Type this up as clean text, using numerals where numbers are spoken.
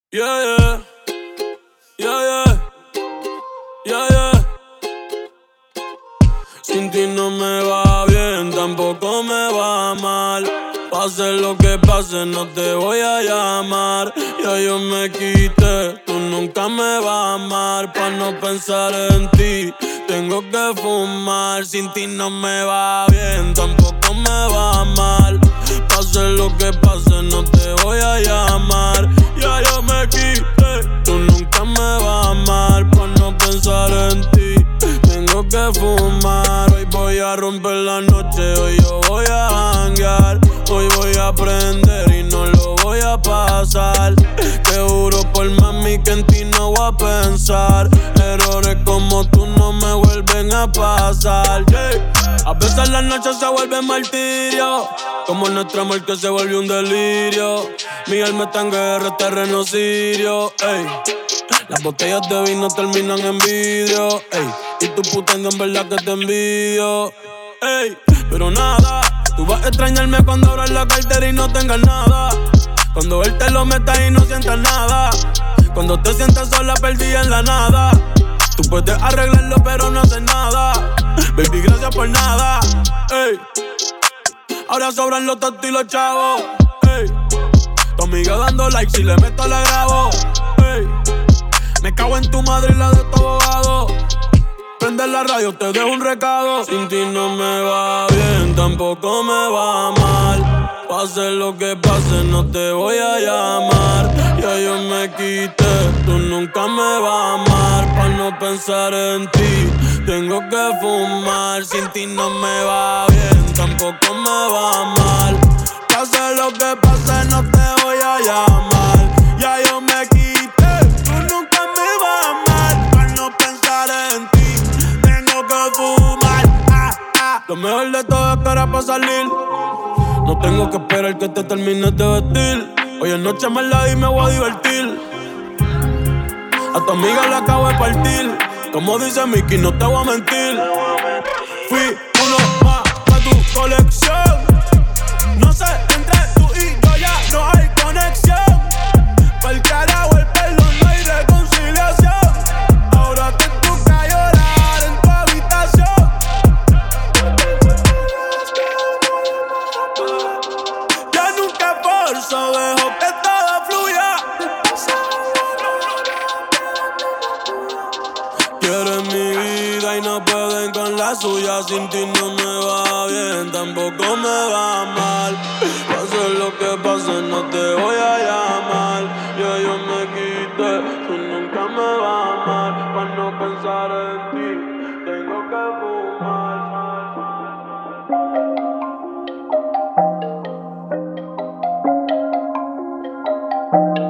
Yeah, yeah, yeah, yeah, yeah, yeah. Sin ti no me va bien, tampoco me va mal. Pase lo que pase, no te voy a llamar. Ya yo me quité, tú nunca me vas a amar. Pa' no pensar en ti, tengo que fumar. Sin ti no me va bien, tampoco me va mal. Pase lo que pase, no te voy a llamar. Ya yo me quité, tú nunca me vas a amar. Pa' no pensar en ti, tengo que fumar. Hoy voy a romper la noche, hoy yo voy a janguear. Hoy voy a aprender y no lo voy a pasar. Te juro por mami que en ti no voy a pensar. Errores como tú no me vuelven a pasar, yeah. A veces la noche se vuelve martirio, como nuestro amor que se volvió un delirio. Mi alma está en guerra, terreno sirio, ey. Las botellas de vino terminan en vidrio, ey. Y tu puteando en verdad que te envidio, ey. Pero nada, tú vas a extrañarme cuando abras la cartera y no tengas nada. Cuando él te lo meta y no sientas nada. Cuando te sientas sola, perdida en la nada. Tú puedes arreglarlo pero no haces nada. Baby, gracias por nada, ey. Ahora sobran los tontos y los chavos, ey. Tu amiga dando like, si le meto la grabo, ey. Me cago en tu madre y la de tu abogado. Prende la radio, te dejo un recado. Sin ti no me va bien, tampoco me va mal. Pase lo que pase, no te voy a llamar. Ya yo me quité, tú nunca me vas a amar. Pa' no pensar en ti, tengo que fumar. Sin ti no me va bien, tampoco me va mal. Pase lo que pase, no te voy a llamar. Ya yo me quité, tú nunca me vas a amar. Pa' no pensar en ti, tengo que fumar. Lo mejor de todo es que ahora pa' salir no tengo que esperar que te termines de vestir. Hoy en noche me la di y me voy a divertir. A tu amiga la acabo de partir. Como dice Mickey, no te voy a mentir. Fui uno más pa' tu colección. No sé, entre tú y yo ya no hay conexión. Pa'l carajo el pelo, no hay reconciliación. Ahora te toca llorar en tu habitación. Ya nunca forzo, dejo que todo fluya. Quieren mi vida y no pueden con la suya. Sin ti no me va bien, tampoco me va mal. Pase lo que pase, no te voy a llamar. Ya yo me quité, tú nunca me vas a amar. Pa' no pensar en ti, tengo que fumar.